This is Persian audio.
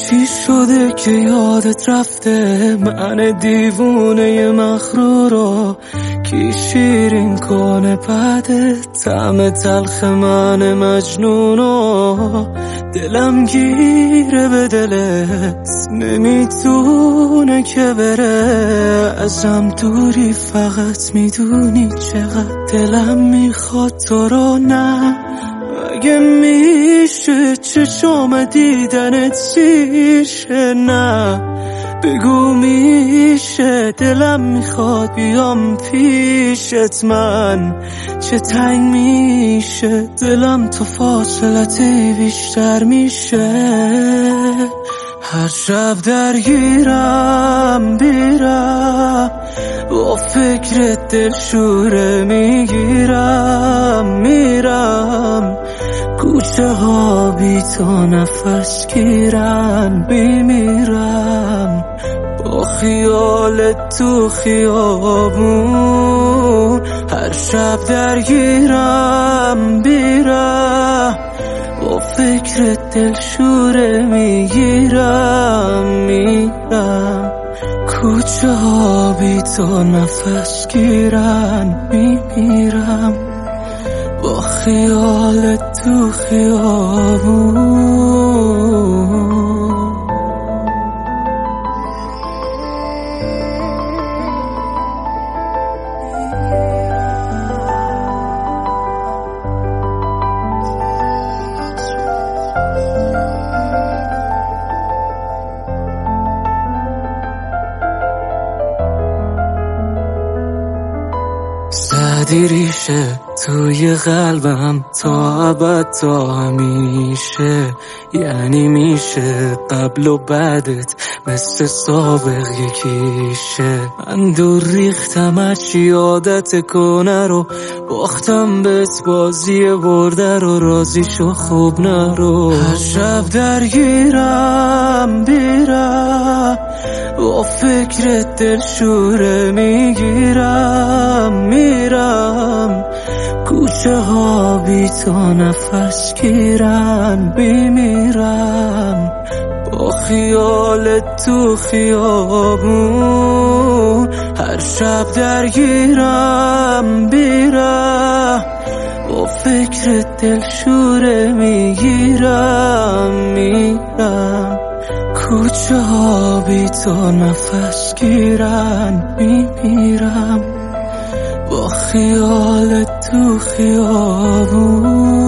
چی شده که یادت رفته؟ من دیوونه مغرورو کی شیرین کنه بعدت؟ طعم تلخ من مجنونو دلم گیره به دلت، نمیتونه که بره ازم دوری. فقط میدونی چقدر دلم میخواد تو رو، نه اگه میشه چشم دیدنت سیشه، نه بگو میشه دلم میخواد بیام پیشت. من چه تنگ میشه دلم تو فاصلتی بیشتر میشه. هر شب درگیرم بیرم با فکرت دلشوره میرم کوچه ها بی تو نفس گیرن میمیرم با خیالت تو خیابون. هر شب درگیرم بیرم با فکرت دلشوره میرم کوچه ها بی تو نفس گیرن میمیرم با خیالت تو خیابون. زدی ریشه توی قلبم تا ابد تا همیشه، یعنی میشه قبل و بعدت مثل سابق یکیشه. من دور ریختم هرچی عادت کنه رو، باختم بهت بازی برده رو، راضی شو خوب نرو. هر شب درگیرم بیرم با فکرت دلشوره میرم کوچه ها بی تو نفس گیرن میمیرم با خیالت تو خیابون. هر شب درگیرم بیرم با فکرت دلشوره میرم کوچه ها بی تو نفس گیرن میمیرم با خیالت تو خیابون.